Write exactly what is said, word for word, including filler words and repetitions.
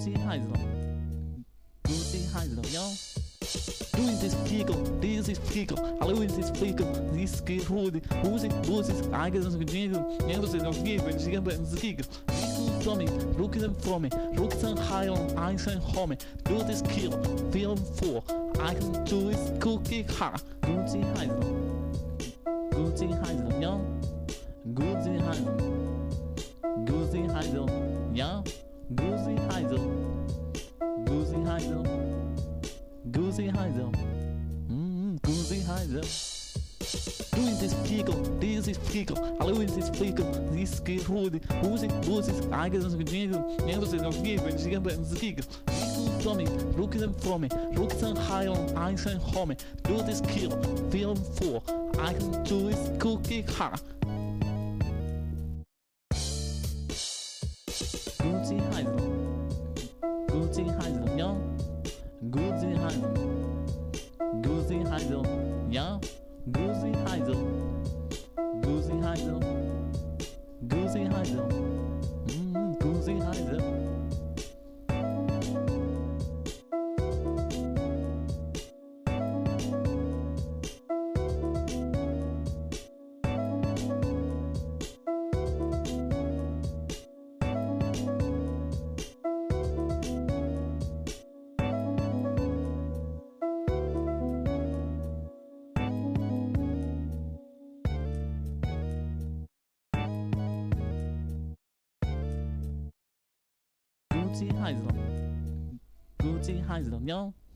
Gucci Heisel. Gucci Heisel, yo. Luiz explica, Deus explica, a Luiz explica, diz que rude, use, use, águias nos guindo, nem você não fica, mas fica bem, se fica. Isso some, looks and from me, looks and highland, eyes and home, do this kill, film four, I can do it, cookie hard, Gucci Heisel. Gucci Heisel, yo. Gucci Heisel. Gucci Heisel, yo. Gucci Heisel. Gucci Heisel. Gucci Heisel. Mmm, Gucci Heisel. Luiz explica, Deus explica, a Luiz explica, diz que rude, use, use, águias nos guindo, nem você não fica, mas fica bem, se fica. Isso some, looks and from me, looks and highland, eyes and home, do this kill, film four, I can do it, cookie hard. Gucci Heisel. Gucci Heisel, yo. Gucci Heisel. Gucci Heisel, yo. Gucci Heisel. Gucci Heisel. Gucci Heisel. Mmm, Gucci Heisel. Gucci Heisel. Gucci Heisel, yo.